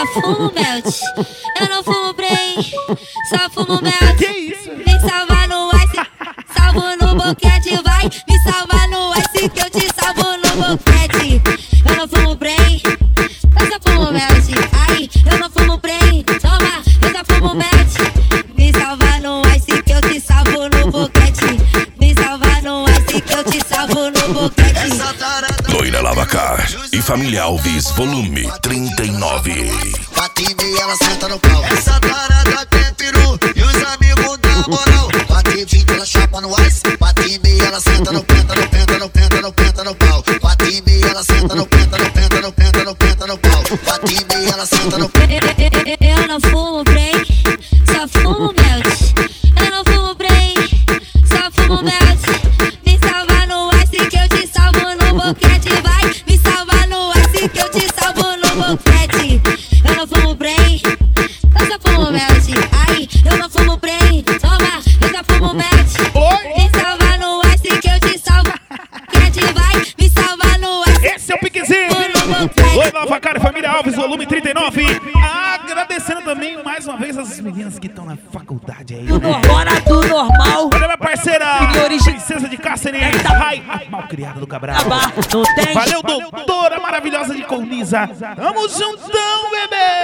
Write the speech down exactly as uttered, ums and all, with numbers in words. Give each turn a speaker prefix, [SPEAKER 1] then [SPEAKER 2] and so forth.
[SPEAKER 1] só fumo melt. Eu não fumo brain, só fumo melt.
[SPEAKER 2] Que isso?
[SPEAKER 1] Me salva no ice, salvo no boquete. Vai me salvar no ice que eu te salvo no boquete. Eu não fumo brain, eu só fumo melt. Ai, eu não fumo brain, toma, eu só fumo melt. Me salva no ice que eu te salvo no boquete. Me salva no ice que eu te salvo no boquete.
[SPEAKER 3] Loira Lavacar e Família Alves, volume trinta e nove.
[SPEAKER 4] Quatro e meia ela senta no pau. Essa tarada tem peru e os amigos da moral. Quatro e vinte ela chapa no ice. Quatro e meia ela senta no penta, no penta, no penta, no penta no pau. Quatro e meia ela senta no penta, no penta, no penta, no penta no pau. Quatro e meia ela senta no penta.
[SPEAKER 1] Eu não fumo brain, só fumo melt. Eu não fumo brain, só fumo melt. Me salva no ice que eu te salvo no boquete. Vai me salvar no ice que eu te salvo no boquete. Eu não fumo brain, eu só fumo melt. Ai, eu não fumo brain, toma, eu só fumo melt. Me salva no ice que eu te salvo no boquete. Vai me salvar no ice.
[SPEAKER 2] Esse é o piquezinho. Oi, Lavacar e Família Alves, volume trinta e nove. Agradecendo também mais uma vez as meninas que estão na faculdade aí, né?
[SPEAKER 5] Hora do normal.
[SPEAKER 2] Olha, minha parceira, princesa de Cáceres, ai, mal criada do Cabral.
[SPEAKER 5] Não tem.
[SPEAKER 2] Valeu, doutora maravilhosa de Cornisa. Tamo juntão, bebê.